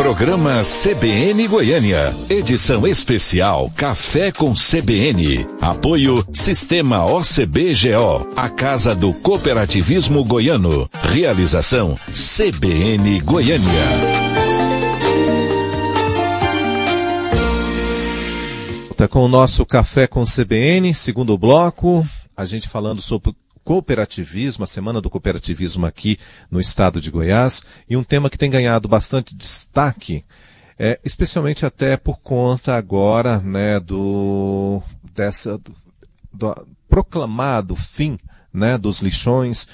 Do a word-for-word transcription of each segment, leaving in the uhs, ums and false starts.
Programa C B N Goiânia, edição especial Café com C B N. Apoio Sistema O C B G O, a Casa do Cooperativismo Goiano. Realização C B N Goiânia. Tá com o nosso Café com C B N, segundo bloco, a gente falando sobre cooperativismo, a Semana do Cooperativismo aqui no estado de Goiás, e um tema que tem ganhado bastante destaque, é, especialmente até por conta agora, né, do, dessa, do, do proclamado fim, né, dos lixões.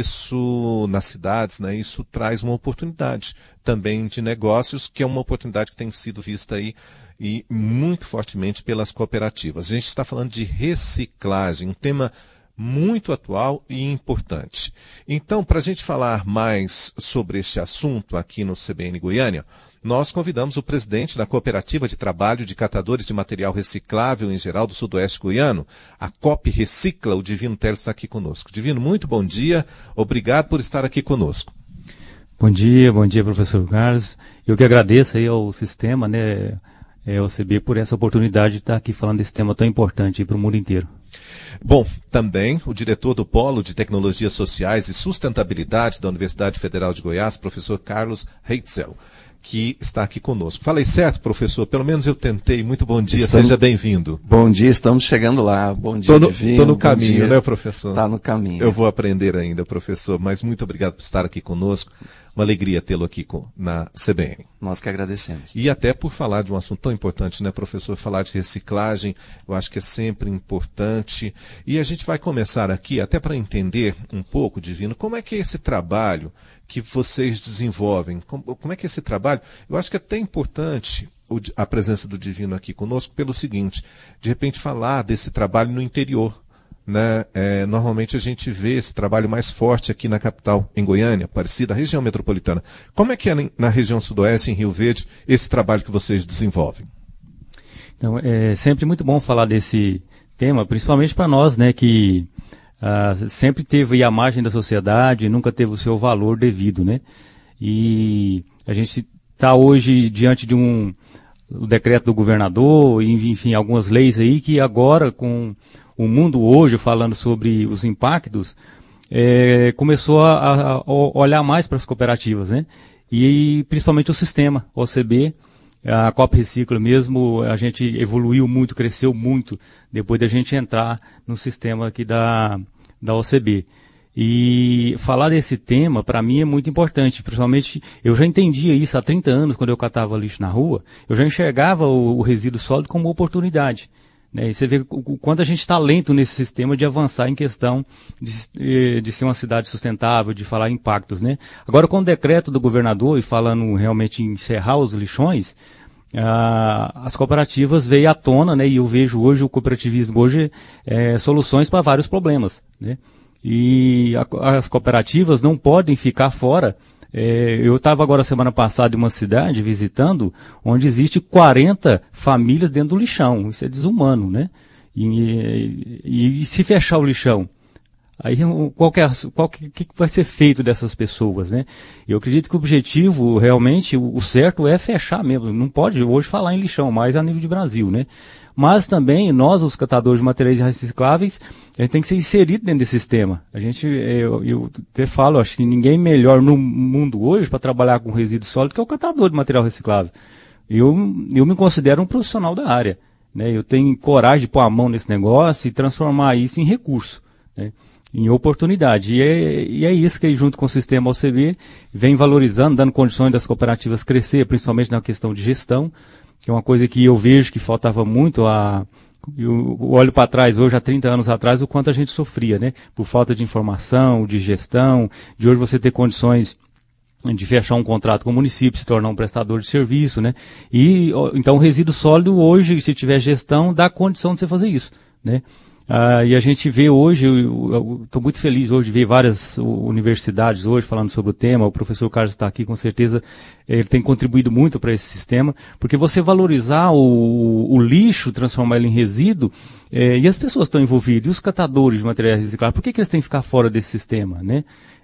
Isso nas cidades, né, isso traz uma oportunidade também de negócios, que é uma oportunidade que tem sido vista aí e muito fortemente pelas cooperativas. A gente está falando de reciclagem, um tema muito atual e importante. Então, para a gente falar mais sobre este assunto aqui no C B N Goiânia, nós convidamos o presidente da Cooperativa de Trabalho de Catadores de Material Reciclável em geral do Sudoeste Goiano, a Coop Recicla. O Divino Teles está aqui conosco. Divino, muito bom dia, obrigado por estar aqui conosco. Bom dia, bom dia, professor Carlos. Eu que agradeço aí ao sistema, né, é, O C B, por essa oportunidade de estar aqui falando desse tema tão importante para o mundo inteiro. Bom, também o diretor do Polo de Tecnologias Sociais e Sustentabilidade da Universidade Federal de Goiás, professor Carlos Heitzel, que está aqui conosco. Falei certo, professor? Pelo menos eu tentei. Muito bom dia, estamos... seja bem-vindo. Bom dia, estamos chegando lá. Bom dia, Estou no, Divino, tô no caminho, dia. Né, professor? Está no caminho. Eu vou aprender ainda, professor, mas muito obrigado por estar aqui conosco. Uma alegria tê-lo aqui com, na C B N. Nós que agradecemos. E até por falar de um assunto tão importante, né, professor? Falar de reciclagem, eu acho que é sempre importante. E a gente vai começar aqui, até para entender um pouco, Divino, como é que é esse trabalho que vocês desenvolvem? Como, como é que é esse trabalho? Eu acho que é até importante o, a presença do Divino aqui conosco pelo seguinte, de repente falar desse trabalho no interior. Né? É, normalmente a gente vê esse trabalho mais forte aqui na capital, em Goiânia, Aparecida, região metropolitana. Como é que é na região sudoeste, em Rio Verde, esse trabalho que vocês desenvolvem? Então, é sempre muito bom falar desse tema, principalmente para nós, né, que ah, sempre teve aí a margem da sociedade, nunca teve o seu valor devido, né? E a gente está hoje diante de um o decreto do governador, enfim, algumas leis aí que agora com o mundo hoje, falando sobre os impactos, é, começou a, a olhar mais para as cooperativas, né? E principalmente o sistema, O C B, a Coop Recicla mesmo, a gente evoluiu muito, cresceu muito, depois da gente entrar no sistema aqui da, da O C B. E falar desse tema, para mim, é muito importante, principalmente, eu já entendia isso há trinta anos, quando eu catava lixo na rua, eu já enxergava o, o resíduo sólido como uma oportunidade. Né, e você vê o quanto a gente está lento nesse sistema de avançar em questão de, de ser uma cidade sustentável, de falar impactos, né? Agora, com o decreto do governador e falando realmente em encerrar os lixões, ah, as cooperativas veio à tona, né? E eu vejo hoje o cooperativismo hoje é, soluções para vários problemas, né? E a, as cooperativas não podem ficar fora. É, eu estava agora semana passada em uma cidade visitando, onde existe quarenta famílias dentro do lixão. Isso é desumano, né? E, e, e se fechar o lixão, aí qual que, é, qual que, que vai ser feito dessas pessoas, né? Eu acredito que o objetivo, realmente, o, o certo é fechar mesmo. Não pode hoje falar em lixão, mais a nível de Brasil, né? Mas também, nós, os catadores de materiais recicláveis, a gente tem que ser inserido dentro desse sistema. A gente, eu, eu até falo, acho que ninguém melhor no mundo hoje para trabalhar com resíduo sólido que é o catador de material reciclável. Eu, eu me considero um profissional da área, né? Eu tenho coragem de pôr a mão nesse negócio e transformar isso em recurso, né? Em oportunidade. E é, e é isso que, junto com o sistema O C B, vem valorizando, dando condições das cooperativas crescer, principalmente na questão de gestão, que é uma coisa que eu vejo que faltava muito. A, eu olho para trás, hoje, há trinta anos atrás, o quanto a gente sofria, né? Por falta de informação, de gestão, de hoje você ter condições de fechar um contrato com o município, se tornar um prestador de serviço, né? E, então, o resíduo sólido, hoje, se tiver gestão, dá condição de você fazer isso, né? Ah, e a gente vê hoje, eu estou muito feliz hoje de ver várias universidades hoje falando sobre o tema. O professor Carlos está aqui, com certeza ele tem contribuído muito para esse sistema, porque você valorizar o, o lixo, transformar ele em resíduo, é, e as pessoas estão envolvidas, e os catadores de materiais recicláveis, por que, que eles têm que ficar fora desse sistema, né?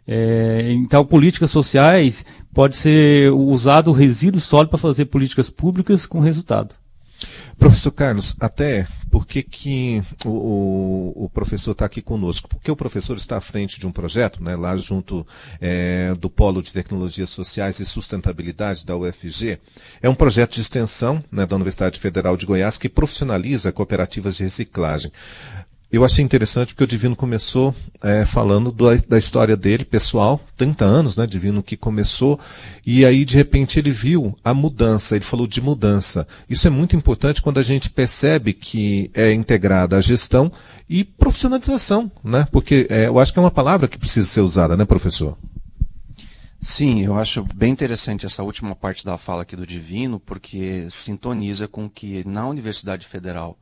É, então, políticas sociais pode ser usado o resíduo sólido para fazer políticas públicas com resultado. Professor Carlos, até por que que o, o, o professor está aqui conosco? Porque o professor está à frente de um projeto, né, lá junto é, do Polo de Tecnologias Sociais e Sustentabilidade da U F G. É um projeto de extensão, né, da Universidade Federal de Goiás que profissionaliza cooperativas de reciclagem. Eu achei interessante porque o Divino começou é, falando do, da história dele, pessoal, trinta anos, né, Divino, que começou, e aí de repente ele viu a mudança, ele falou de mudança. Isso é muito importante quando a gente percebe que é integrada a gestão e profissionalização, né, porque é, eu acho que é uma palavra que precisa ser usada, né, professor? Sim, eu acho bem interessante essa última parte da fala aqui do Divino, porque sintoniza com o que na Universidade Federal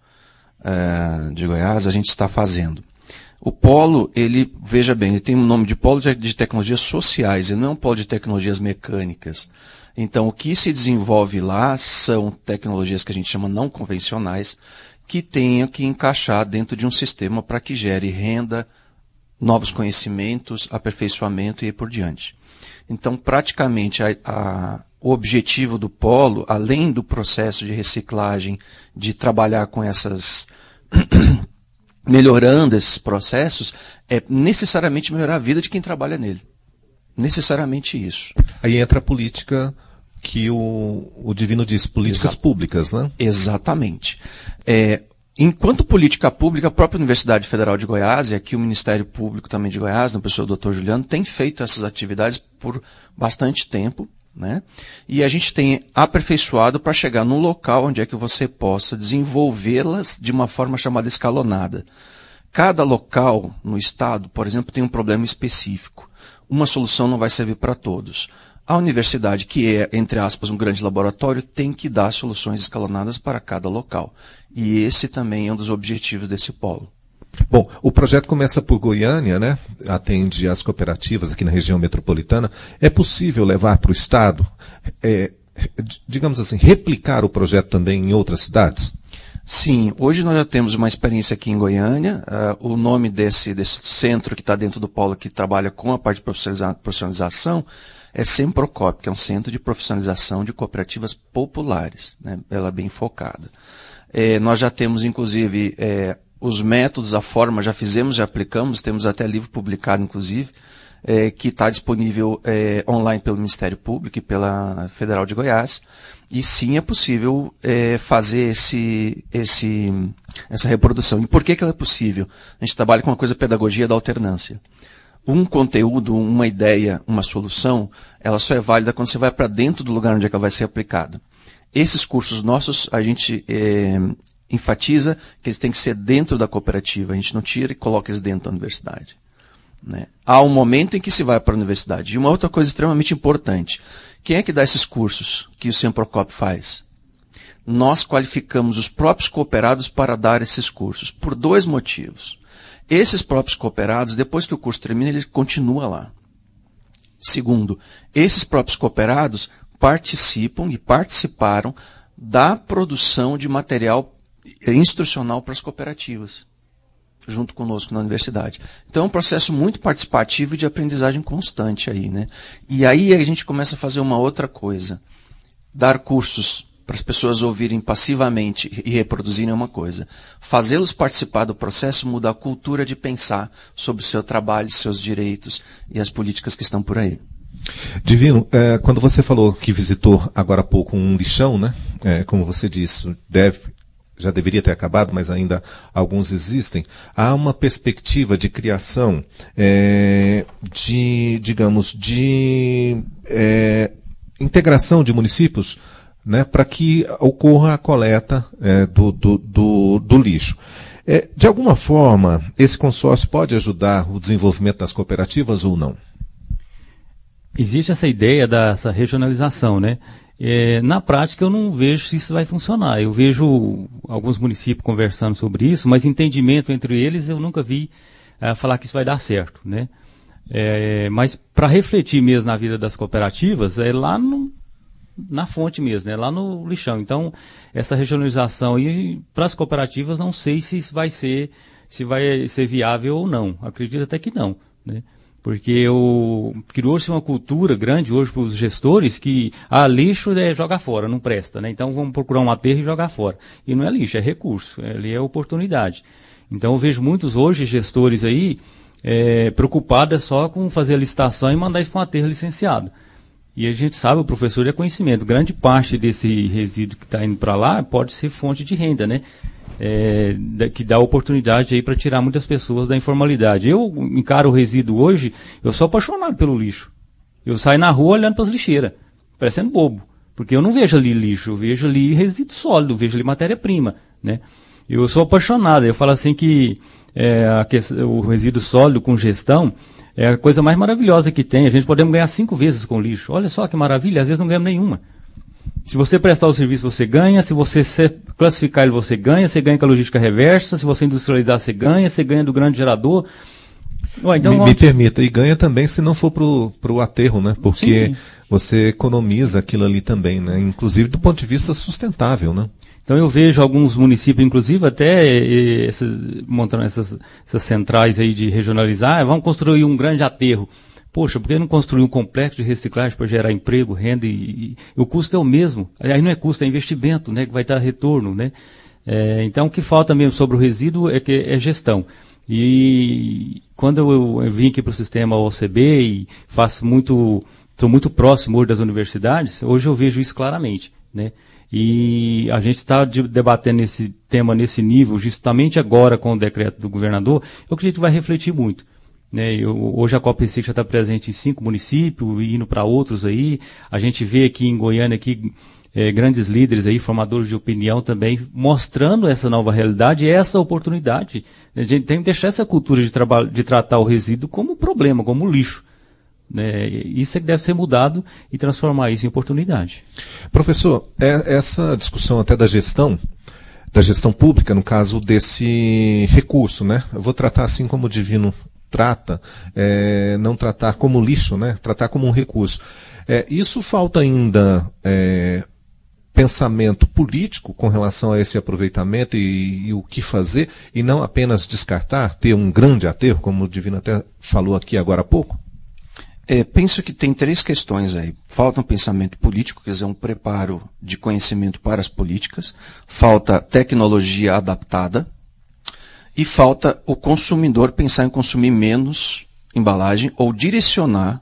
de Goiás a gente está fazendo. O polo, ele, veja bem, ele tem o nome de polo de, de tecnologias sociais, e não é um polo de tecnologias mecânicas. Então, o que se desenvolve lá são tecnologias que a gente chama não convencionais, que tenham que encaixar dentro de um sistema para que gere renda, novos conhecimentos, aperfeiçoamento e aí por diante. Então, praticamente, a, a o objetivo do polo, além do processo de reciclagem, de trabalhar com essas, melhorando esses processos, é necessariamente melhorar a vida de quem trabalha nele. Necessariamente isso. Aí entra a política que o, o Divino diz, políticas Exato. Públicas, né? Exatamente. É, enquanto política pública, a própria Universidade Federal de Goiás, e aqui o Ministério Público também de Goiás, na pessoa do doutor Juliano, tem feito essas atividades por bastante tempo, né? E a gente tem aperfeiçoado para chegar num local onde é que você possa desenvolvê-las de uma forma chamada escalonada. Cada local no estado, por exemplo, tem um problema específico. Uma solução não vai servir para todos. A universidade, que é, entre aspas, um grande laboratório, tem que dar soluções escalonadas para cada local. E esse também é um dos objetivos desse polo. Bom, o projeto começa por Goiânia, né? Atende as cooperativas aqui na região metropolitana. É possível levar para o estado, é, digamos assim, replicar o projeto também em outras cidades? Sim, hoje nós já temos uma experiência aqui em Goiânia. Uh, o nome desse, desse centro que está dentro do polo que trabalha com a parte de profissionaliza- profissionalização é Semprocop, que é um centro de profissionalização de cooperativas populares, né? Ela é bem focada. É, nós já temos, inclusive, é, os métodos, a forma, já fizemos, já aplicamos, temos até livro publicado, inclusive, é, que está disponível é, online pelo Ministério Público e pela Federal de Goiás. E sim, é possível é, fazer esse, esse, essa reprodução. E por que, que ela é possível? A gente trabalha com uma coisa, pedagogia da alternância. Um conteúdo, uma ideia, uma solução, ela só é válida quando você vai para dentro do lugar onde é que ela vai ser aplicada. Esses cursos nossos, a gente é, enfatiza que eles têm que ser dentro da cooperativa. A gente não tira e coloca eles dentro da universidade, né? Há um momento em que se vai para a universidade. E uma outra coisa extremamente importante. Quem é que dá esses cursos que o Semprocop faz? Nós qualificamos os próprios cooperados para dar esses cursos, por dois motivos. Esses próprios cooperados, depois que o curso termina, ele continua lá. Segundo, esses próprios cooperados participam e participaram da produção de material instrucional para as cooperativas, junto conosco na universidade. Então é um processo muito participativo e de aprendizagem constante aí, né? E aí a gente começa a fazer uma outra coisa. Dar cursos para as pessoas ouvirem passivamente e reproduzirem é uma coisa. Fazê-los participar do processo muda a cultura de pensar sobre o seu trabalho, seus direitos e as políticas que estão por aí. Divino, é, quando você falou que visitou agora há pouco um lixão, né? É, como você disse, deve, já deveria ter acabado, mas ainda alguns existem. Há uma perspectiva de criação é, de, digamos, de é, integração de municípios, né, para que ocorra a coleta é, do, do, do, do lixo. É, de alguma forma, esse consórcio pode ajudar o desenvolvimento das cooperativas ou não? Existe essa ideia dessa regionalização, né? É, na prática eu não vejo se isso vai funcionar. Eu vejo alguns municípios conversando sobre isso, mas entendimento entre eles eu nunca vi uh, falar que isso vai dar certo, né? É, mas para refletir mesmo na vida das cooperativas, é lá no, na fonte mesmo, né? Lá no lixão. Então, essa regionalização e para as cooperativas não sei se isso vai ser, se vai ser viável ou não. Acredito até que não, né? Porque criou-se uma cultura grande hoje para os gestores que ah, lixo é jogar fora, não presta, né? Então vamos procurar um aterro e jogar fora. E não é lixo, é recurso, ali é oportunidade. Então eu vejo muitos hoje gestores aí é, preocupados só com fazer a licitação e mandar isso para um aterro licenciado. E a gente sabe, o professor é conhecimento, grande parte desse resíduo que está indo para lá pode ser fonte de renda, né? É, que dá oportunidade aí para tirar muitas pessoas da informalidade. Eu encaro o resíduo hoje, eu sou apaixonado pelo lixo. Eu saio na rua olhando para as lixeiras, parecendo bobo, porque eu não vejo ali lixo, eu vejo ali resíduo sólido, eu vejo ali matéria-prima, né? Eu sou apaixonado, eu falo assim que, é, a que o resíduo sólido com gestão é a coisa mais maravilhosa que tem. A gente podemos ganhar cinco vezes com lixo. Olha só que maravilha, às vezes não ganhamos nenhuma. Se você prestar o serviço, você ganha. Se você classificar ele, você ganha. Você ganha com a logística reversa. Se você industrializar, você ganha. Você ganha do grande gerador. Ué, então, me, onde... me permita, e ganha também se não for para o aterro, né? Porque Sim. você economiza aquilo ali também, né? Inclusive do ponto de vista sustentável, né? Então eu vejo alguns municípios, inclusive até e, e, montando essas, essas centrais aí de regionalizar, ah, vamos construir um grande aterro. Poxa, por que não construir um complexo de reciclagem para gerar emprego, renda e, e o custo é o mesmo. Aí não é custo, é investimento, né, que vai dar retorno, né? É, então o que falta mesmo sobre o resíduo é que é gestão. E quando eu, eu vim aqui para o sistema O C B e faço muito, estou muito próximo hoje das universidades, hoje eu vejo isso claramente, né? E a gente está de, debatendo esse tema nesse nível justamente agora com o decreto do governador, eu acredito que vai refletir muito. Né? Eu, hoje a Copa já está presente em cinco municípios e indo para outros aí. A gente vê aqui em Goiânia aqui, é, grandes líderes aí, formadores de opinião também, mostrando essa nova realidade e essa oportunidade. A gente tem que deixar essa cultura de, de tratar o resíduo como problema, como lixo. Né? Isso é que deve ser mudado e transformar isso em oportunidade. Professor, é, essa discussão até da gestão, da gestão pública, no caso desse recurso, né? Eu vou tratar assim como o Divino trata, é, não tratar como lixo, né? Tratar como um recurso. É, isso falta ainda é, pensamento político com relação a esse aproveitamento e, e o que fazer, e não apenas descartar, ter um grande aterro, como o Divino até falou aqui agora há pouco? É, penso que tem três questões aí. Falta um pensamento político, quer dizer, um preparo de conhecimento para as políticas. Falta tecnologia adaptada. E falta o consumidor pensar em consumir menos embalagem ou direcionar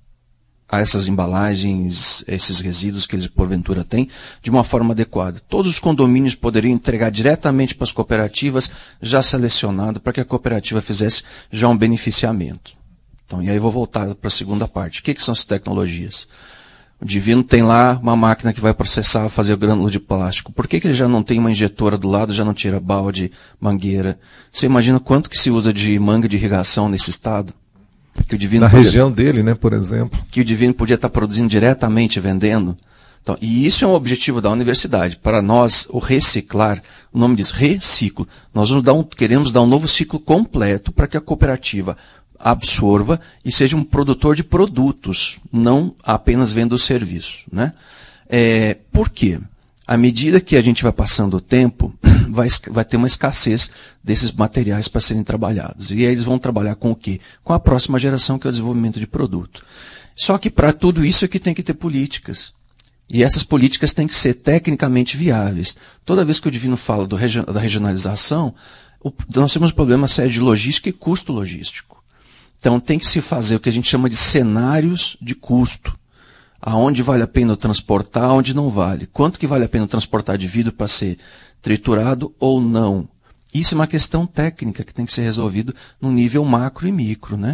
a essas embalagens, esses resíduos que eles porventura têm, de uma forma adequada. Todos os condomínios poderiam entregar diretamente para as cooperativas, já selecionado, para que a cooperativa fizesse já um beneficiamento. Então, e aí eu vou voltar para a segunda parte. O que, que são as tecnologias? O Divino tem lá uma máquina que vai processar, fazer o grânulo de plástico. Por que, que ele já não tem uma injetora do lado, já não tira balde, mangueira? Você imagina quanto que se usa de manga de irrigação nesse estado? Que o Divino Na podia, região dele, né, por exemplo. Que o Divino podia estar produzindo diretamente e vendendo. Então, e isso é um objetivo da universidade. Para nós, o reciclar, o nome diz reciclo. Nós vamos dar um, queremos dar um novo ciclo completo para que a cooperativa absorva e seja um produtor de produtos, não apenas venda o serviço, né? É, por quê? À medida que a gente vai passando o tempo, vai, vai ter uma escassez desses materiais para serem trabalhados. E aí eles vão trabalhar com o quê? Com a próxima geração, que é o desenvolvimento de produto. Só que para tudo isso é que tem que ter políticas. E essas políticas têm que ser tecnicamente viáveis. Toda vez que o Divino fala do, da regionalização, o, nós temos um problema sério de logística e custo logístico. Então tem que se fazer o que a gente chama de cenários de custo. Aonde vale a pena transportar, aonde não vale. Quanto que vale a pena transportar de vidro para ser triturado ou não. Isso é uma questão técnica que tem que ser resolvido no nível macro e micro, né?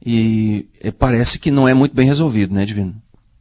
E é, parece que não é muito bem resolvido, né, Divino?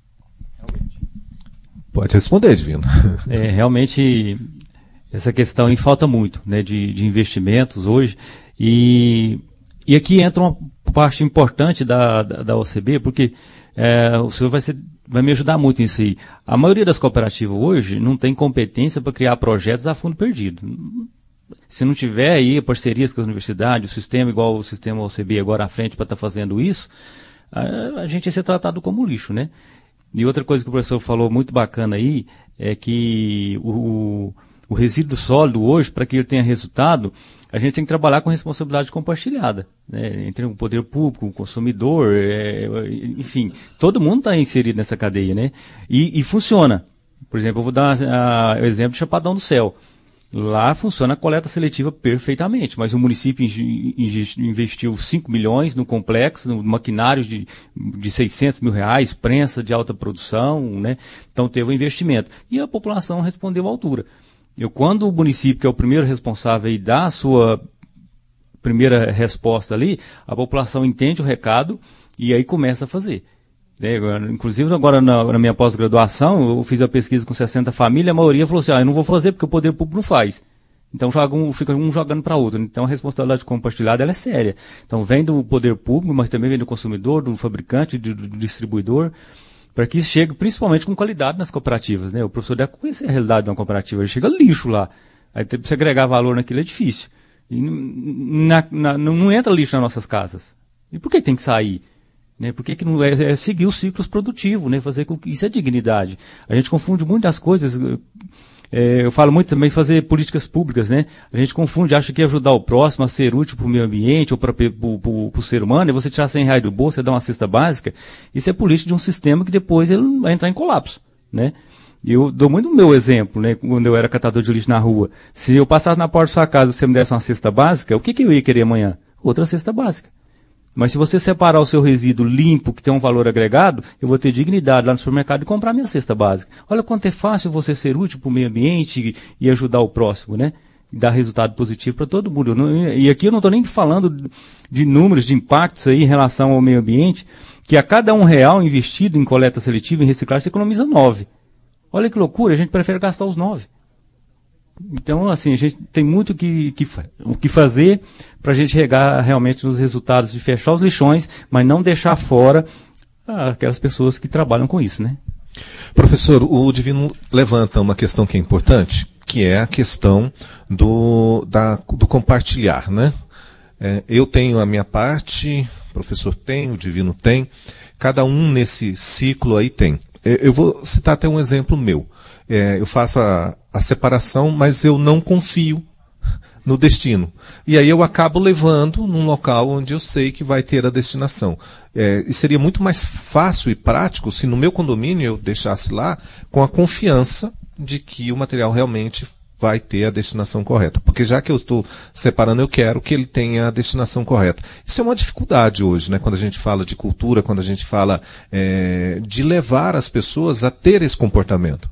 Pode responder, Divino. É, realmente, essa questão aí falta muito, né, de, de investimentos hoje. E, e aqui entra uma parte importante da, da, da O C B, porque é, o senhor vai, ser, vai me ajudar muito nisso aí. A maioria das cooperativas hoje não tem competência para criar projetos a fundo perdido. Se não tiver aí parcerias com as universidades, o sistema igual o sistema O C B agora à frente para estar tá fazendo isso, a, a gente ia ser tratado como lixo, né? E outra coisa que o professor falou muito bacana aí é que o, O resíduo sólido hoje, para que ele tenha resultado, a gente tem que trabalhar com responsabilidade compartilhada, né? Entre o poder público, o consumidor, é, enfim, todo mundo está inserido nessa cadeia, né? E, e funciona. Por exemplo, eu vou dar o exemplo de Chapadão do Céu. Lá funciona a coleta seletiva perfeitamente, mas o município investiu cinco milhões no complexo, no maquinário de, de seiscentos mil reais, prensa de alta produção, né? Então teve um investimento. E a população respondeu à altura. Eu, quando o município, que é o primeiro responsável, aí, dá a sua primeira resposta ali, a população entende o recado e aí começa a fazer. É, inclusive agora na, na minha pós-graduação, eu fiz a pesquisa com sessenta famílias, a maioria falou assim, ah, eu não vou fazer porque o poder público não faz. Então joga um, fica um jogando para outro. Então a responsabilidade compartilhada ela é séria. Então vem do poder público, mas também vem do consumidor, do fabricante, do, do distribuidor, para que isso chegue principalmente com qualidade nas cooperativas, né? O professor deve conhecer a realidade de uma cooperativa, ele chega lixo lá. Aí para você agregar valor naquilo é difícil. E na, na, não entra lixo nas nossas casas. E por que tem que sair? Né? Por que que não é, é seguir os ciclos produtivos, né? Fazer com que isso é dignidade. A gente confunde muitas coisas. É, eu falo muito também fazer políticas públicas, né? A gente confunde, acha que ajudar o próximo a ser útil para o meio ambiente ou para o ser humano é você tirar cem reais do bolso e dar uma cesta básica. Isso é política de um sistema que depois ele vai entrar em colapso, né? Eu dou muito o meu exemplo, né? Quando eu era catador de lixo na rua. Se eu passasse na porta da sua casa e você me desse uma cesta básica, o que, que eu ia querer amanhã? Outra cesta básica. Mas se você separar o seu resíduo limpo, que tem um valor agregado, eu vou ter dignidade lá no supermercado e comprar minha cesta básica. Olha quanto é fácil você ser útil para o meio ambiente e, e ajudar o próximo, né? E dar resultado positivo para todo mundo. Não, e aqui eu não estou nem falando de números, de impactos aí em relação ao meio ambiente, que a cada um real investido em coleta seletiva, em reciclagem, você economiza nove. Olha que loucura, a gente prefere gastar os nove. Então, assim, a gente tem muito que, que, o que fazer para a gente chegar realmente nos resultados de fechar os lixões, mas não deixar fora aquelas pessoas que trabalham com isso, né? Professor, o Divino levanta uma questão que é importante, que é a questão do, da, do compartilhar, né? É, eu tenho a minha parte, o professor tem, o Divino tem, cada um nesse ciclo aí tem. Eu vou citar até um exemplo meu. É, eu faço a, a separação, mas eu não confio no destino. E aí eu acabo levando num local onde eu sei que vai ter a destinação. É, e seria muito mais fácil e prático se no meu condomínio eu deixasse lá com a confiança de que o material realmente vai ter a destinação correta. Porque já que eu estou separando, eu quero que ele tenha a destinação correta. Isso é uma dificuldade hoje, né? Quando a gente fala de cultura, quando a gente fala é, de levar as pessoas a ter esse comportamento.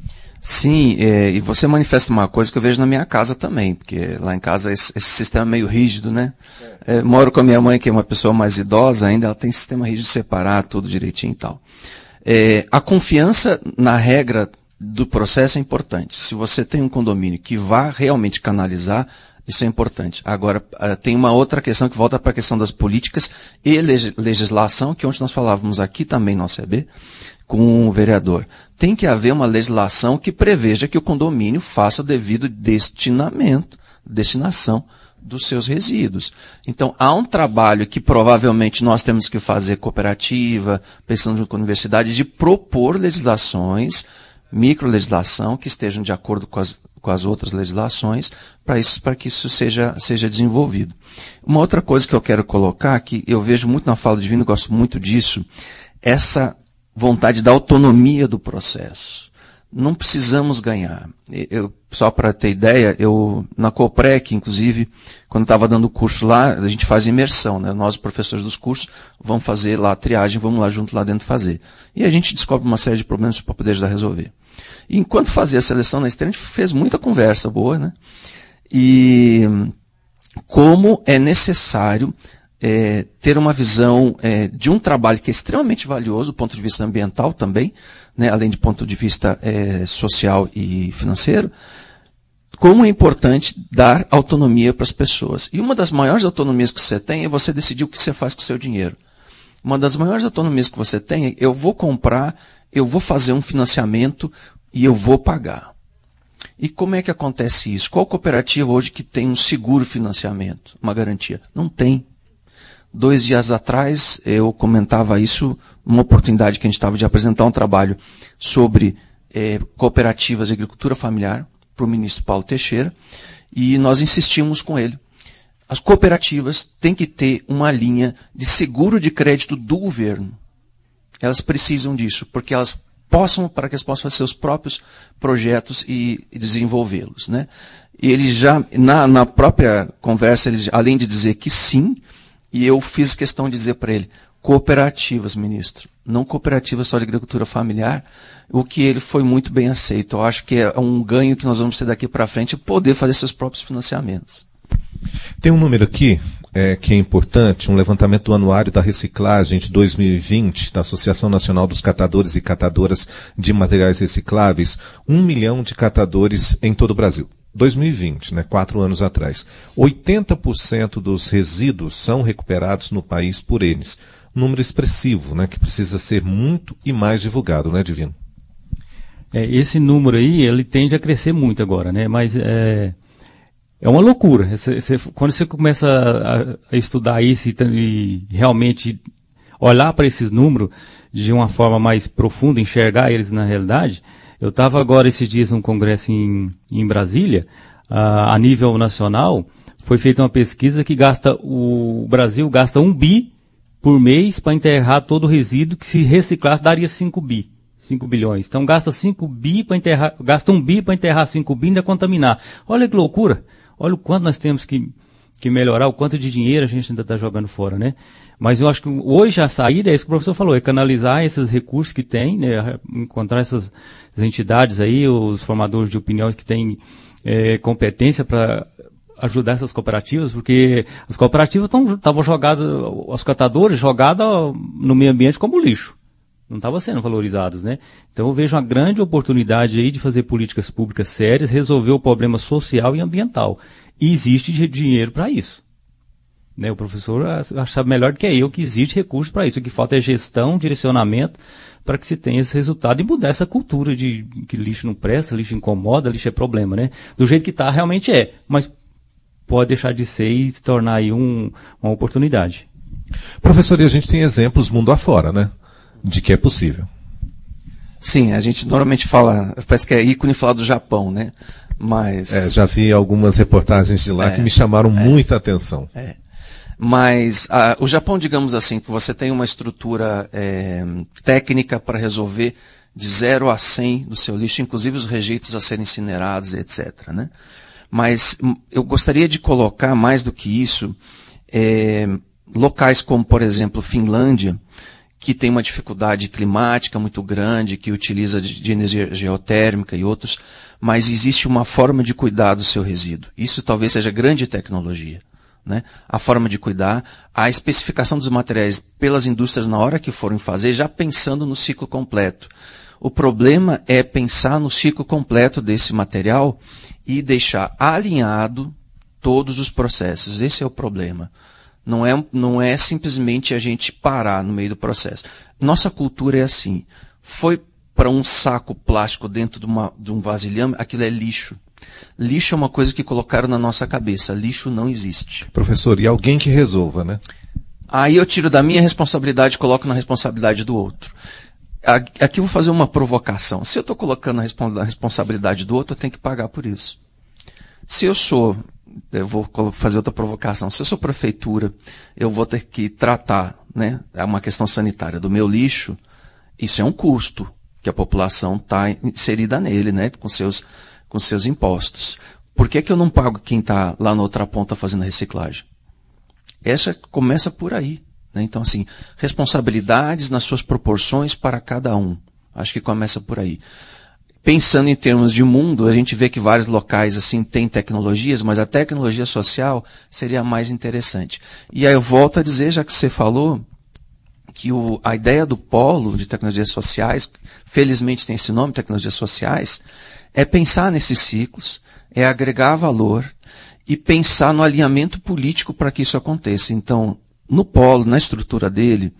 Sim, é, e você manifesta uma coisa que eu vejo na minha casa também, porque lá em casa esse, esse sistema é meio rígido, né? É, moro com a minha mãe, que é uma pessoa mais idosa ainda, ela tem sistema rígido de separar tudo direitinho e tal. É, a confiança na regra do processo é importante. Se você tem um condomínio que vá realmente canalizar, isso é importante. Agora, tem uma outra questão que volta para a questão das políticas e legislação, que ontem nós falávamos aqui também no O C B, com o vereador. Tem que haver uma legislação que preveja que o condomínio faça o devido destinamento, destinação dos seus resíduos. Então, há um trabalho que provavelmente nós temos que fazer cooperativa, pensando junto com a universidade, de propor legislações, microlegislação, que estejam de acordo com as, com as outras legislações, para isso, para que isso seja, seja desenvolvido. Uma outra coisa que eu quero colocar, que eu vejo muito na fala divina, gosto muito disso, essa vontade da autonomia do processo. Não precisamos ganhar. Eu, só para ter ideia, eu, na Coprec, inclusive, quando estava dando o curso lá, a gente faz imersão, né? Nós, professores dos cursos, vamos fazer lá a triagem, vamos lá junto lá dentro fazer. E a gente descobre uma série de problemas para poder ajudar a resolver. E enquanto fazia a seleção na esteira, a gente fez muita conversa boa, né? E como é necessário É, ter uma visão é, de um trabalho que é extremamente valioso do ponto de vista ambiental também, né, além de ponto de vista é, social e financeiro, como é importante dar autonomia para as pessoas. E uma das maiores autonomias que você tem é você decidir o que você faz com o seu dinheiro. Uma das maiores autonomias que você tem é eu vou comprar, eu vou fazer um financiamento e eu vou pagar. E como é que acontece isso? Qual cooperativa hoje que tem um seguro financiamento, uma garantia? Não tem. Dois dias atrás, eu comentava isso, uma oportunidade que a gente estava de apresentar um trabalho sobre eh, cooperativas de agricultura familiar, para o ministro Paulo Teixeira, e nós insistimos com ele. As cooperativas têm que ter uma linha de seguro de crédito do governo. Elas precisam disso, porque elas possam, para que elas possam fazer seus próprios projetos e, e desenvolvê-los, né? E ele já, na, na própria conversa, ele, além de dizer que sim, e eu fiz questão de dizer para ele, cooperativas, ministro, não cooperativas só de agricultura familiar, o que ele foi muito bem aceito. Eu acho que é um ganho que nós vamos ter daqui para frente, poder fazer seus próprios financiamentos. Tem um número aqui é, que é importante, um levantamento do Anuário da Reciclagem de dois mil e vinte, da Associação Nacional dos Catadores e Catadoras de Materiais Recicláveis, um milhão de catadores em todo o Brasil. dois mil e vinte, né, quatro anos atrás. oitenta por cento dos resíduos são recuperados no país por eles. Um número expressivo, né, que precisa ser muito e mais divulgado, né, Divino? É, esse número aí, ele tende a crescer muito agora, né, mas é, é uma loucura. Cê, cê, quando você começa a, a estudar isso e, e realmente olhar para esses números de uma forma mais profunda, enxergar eles na realidade. Eu estava agora esses dias num congresso em, em Brasília, a, a nível nacional, foi feita uma pesquisa que gasta, o, o Brasil gasta um bi por mês para enterrar todo o resíduo que se reciclasse daria cinco bi, cinco bilhões. Então gasta cinco bi para enterrar, gasta um bi para enterrar cinco bi e ainda contaminar. Olha que loucura, olha o quanto nós temos que, que melhorar, o quanto de dinheiro a gente ainda está jogando fora, né? Mas eu acho que hoje a saída é isso que o professor falou, é canalizar esses recursos que tem, né, encontrar essas entidades aí, os formadores de opiniões que têm é, competência para ajudar essas cooperativas, porque as cooperativas estavam jogadas, os catadores jogados no meio ambiente como lixo. Não estavam sendo valorizados, né? Então eu vejo uma grande oportunidade aí de fazer políticas públicas sérias, resolver o problema social e ambiental. E existe dinheiro para isso. Né, o professor sabe melhor do que eu que existe recurso para isso. O que falta é gestão, direcionamento, para que se tenha esse resultado e mudar essa cultura de que lixo não presta, lixo incomoda, lixo é problema, né? Do jeito que está, realmente é. Mas pode deixar de ser e se tornar aí um, uma oportunidade. Professor, e a gente tem exemplos mundo afora, né? De que é possível. Sim, a gente normalmente fala, parece que é ícone falar do Japão, né? Mas... É, já vi algumas reportagens de lá é, que me chamaram é, muita atenção. É. Mas ah, o Japão, digamos assim, que você tem uma estrutura é, técnica para resolver de zero a cem do seu lixo, inclusive os rejeitos a serem incinerados, etcétera, né? Mas eu gostaria de colocar, mais do que isso, é, locais como, por exemplo, Finlândia, que tem uma dificuldade climática muito grande, que utiliza de, de energia geotérmica e outros, mas existe uma forma de cuidar do seu resíduo. Isso talvez seja grande tecnologia. Né? A forma de cuidar, a especificação dos materiais pelas indústrias na hora que forem fazer, já pensando no ciclo completo. O problema é pensar no ciclo completo desse material e deixar alinhado todos os processos. Esse é o problema. Não é, não é simplesmente a gente parar no meio do processo. Nossa cultura é assim. Foi para um saco plástico dentro de, uma, de um vasilhame, aquilo é lixo. Lixo é uma coisa que colocaram na nossa cabeça. Lixo não existe. Professor, e alguém que resolva, né? Aí eu tiro da minha responsabilidade e coloco na responsabilidade do outro. Aqui eu vou fazer uma provocação. Se eu estou colocando na responsabilidade do outro, eu tenho que pagar por isso. Se eu sou, eu vou fazer outra provocação. Se eu sou prefeitura, eu vou ter que tratar, né, é uma questão sanitária do meu lixo. Isso é um custo que a população está inserida nele, né, com seus com seus impostos. Por que que eu não pago quem está lá na outra ponta fazendo a reciclagem? Essa começa por aí. Né? Então, assim, responsabilidades nas suas proporções para cada um. Acho que começa por aí. Pensando em termos de mundo, a gente vê que vários locais assim têm tecnologias, mas a tecnologia social seria mais interessante. E aí eu volto a dizer, já que você falou, que o, a ideia do polo de tecnologias sociais, felizmente tem esse nome, tecnologias sociais, é pensar nesses ciclos, é agregar valor e pensar no alinhamento político para que isso aconteça. Então, no polo, na estrutura dele,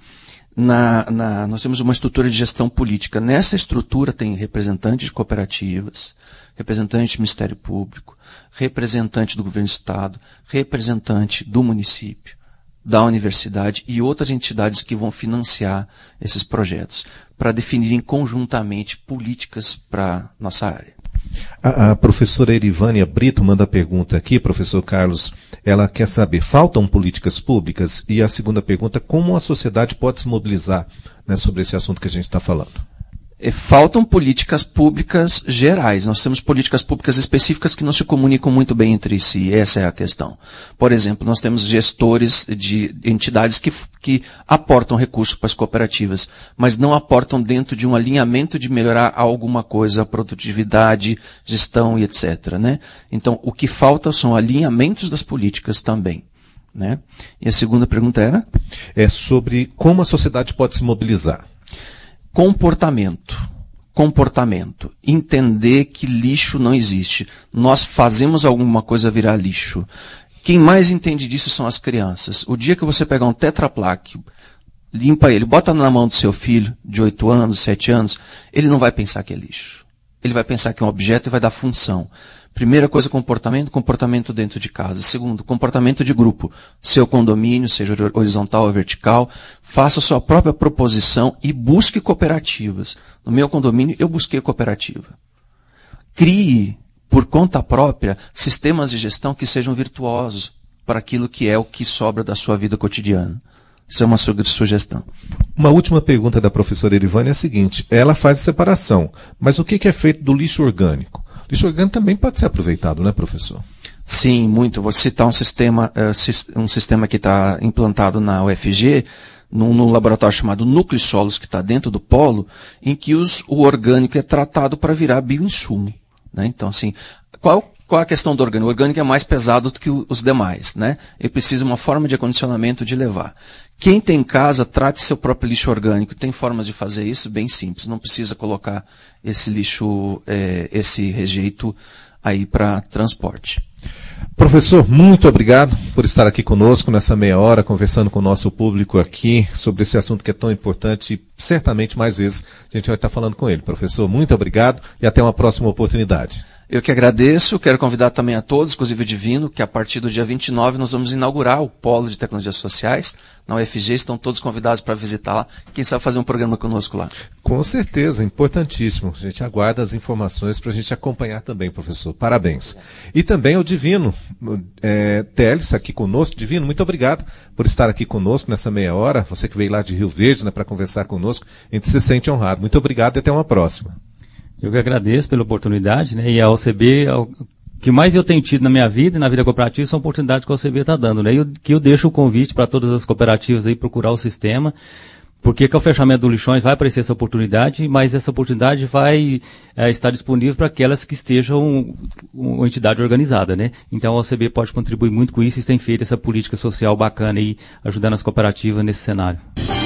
na, na, nós temos uma estrutura de gestão política. Nessa estrutura tem representante de cooperativas, representante do Ministério Público, representante do governo do Estado, representante do município, da universidade e outras entidades que vão financiar esses projetos, para definirem conjuntamente políticas para nossa área. A, a professora Erivânia Brito manda pergunta aqui, professor Carlos. Ela quer saber, faltam políticas públicas? E a segunda pergunta, como a sociedade pode se mobilizar, né, sobre esse assunto que a gente está falando? Faltam políticas públicas gerais. Nós temos políticas públicas específicas que não se comunicam muito bem entre si. Essa é a questão. Por exemplo, nós temos gestores de entidades que, que aportam recursos para as cooperativas, mas não aportam dentro de um alinhamento de melhorar alguma coisa, produtividade, gestão e etcétera, né? Então, o que falta são alinhamentos das políticas também, né? E a segunda pergunta era? É sobre como a sociedade pode se mobilizar. Comportamento. Comportamento. Entender que lixo não existe. Nós fazemos alguma coisa virar lixo. Quem mais entende disso são as crianças. O dia que você pegar um Tetra Pak, limpa ele, bota na mão do seu filho, de oito anos, sete anos, ele não vai pensar que é lixo. Ele vai pensar que é um objeto e vai dar função. Primeira coisa, comportamento, comportamento dentro de casa. Segundo, comportamento de grupo. Seu condomínio, seja horizontal ou vertical, faça sua própria proposição e busque cooperativas. No meu condomínio, eu busquei cooperativa. Crie, por conta própria, sistemas de gestão que sejam virtuosos para aquilo que é o que sobra da sua vida cotidiana. Isso é uma sugestão. Uma última pergunta da professora Erivânia é a seguinte. Ela faz a separação, mas o que é feito do lixo orgânico? Lixo orgânico também pode ser aproveitado, né, professor? Sim, muito. Vou citar um sistema, um sistema que está implantado na U F G, num, num laboratório chamado Núcleo Solos, que está dentro do polo, em que os, o orgânico é tratado para virar bioinsumo, né? Então, assim, qual, qual é a questão do orgânico? O orgânico é mais pesado do que os demais, né? Ele precisa de uma forma de acondicionamento de levar. Quem tem casa, trate seu próprio lixo orgânico. Tem formas de fazer isso bem simples. Não precisa colocar esse lixo, é, esse rejeito aí para transporte. Professor, muito obrigado por estar aqui conosco nessa meia hora, conversando com o nosso público aqui sobre esse assunto que é tão importante e certamente mais vezes a gente vai estar falando com ele. Professor, muito obrigado e até uma próxima oportunidade. Eu que agradeço, quero convidar também a todos, inclusive o Divino, que a partir do dia vinte e nove nós vamos inaugurar o Polo de Tecnologias Sociais na U F G, estão todos convidados para visitar lá, quem sabe fazer um programa conosco lá. Com certeza, importantíssimo. A gente aguarda as informações para a gente acompanhar também, professor. Parabéns. E também o Divino, é, Teles, aqui conosco. Divino, muito obrigado por estar aqui conosco nessa meia hora. Você que veio lá de Rio Verde, né, para conversar conosco, a gente se sente honrado. Muito obrigado e até uma próxima. Eu que agradeço pela oportunidade, né? E a O C B, o que mais eu tenho tido na minha vida e na vida cooperativa são oportunidades que a O C B está dando, né? E eu, que eu deixo o convite para todas as cooperativas aí procurar o sistema, porque com o fechamento do Lixões vai aparecer essa oportunidade, mas essa oportunidade vai é, estar disponível para aquelas que estejam uma entidade organizada, né? Então a O C B pode contribuir muito com isso e tem feito essa política social bacana aí, ajudando as cooperativas nesse cenário.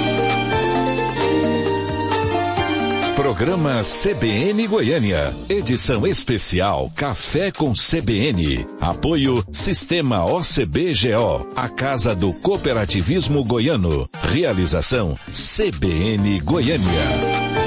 Programa C B N Goiânia, edição especial Café com C B N. Apoio Sistema O C B G O, a Casa do Cooperativismo Goiano. Realização C B N Goiânia.